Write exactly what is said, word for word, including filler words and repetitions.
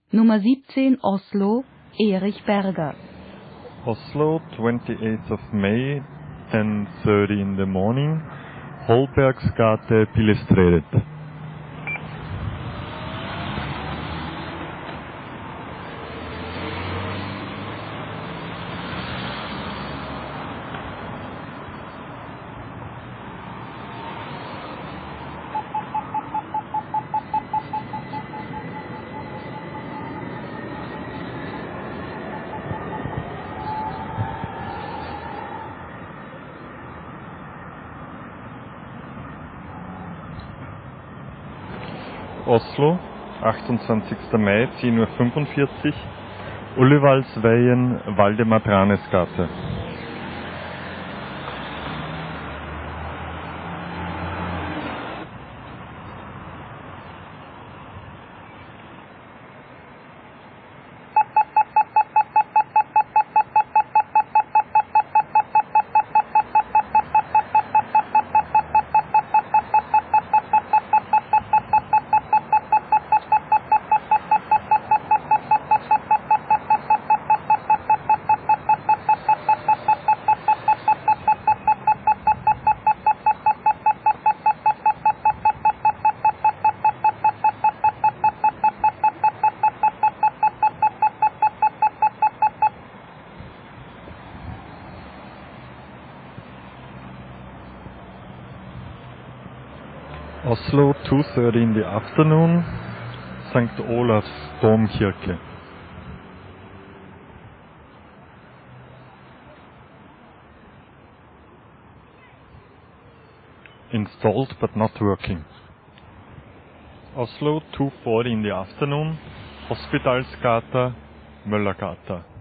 Nummer siebzehn Oslo, Erich Berger. Oslo, twenty-eighth of May, ten thirty in the morning, Holbergsgate, Pilestredet. Oslo, achtundzwanzigster Mai, zehn Uhr fünfundvierzig, Ullevålsveien, Valdemar Tranes-Gate. Oslo, two thirty in the afternoon, Sankt Olavs Domkirke. Installed but not working. Oslo, two forty in the afternoon, Hospitalsgata, Møllergata.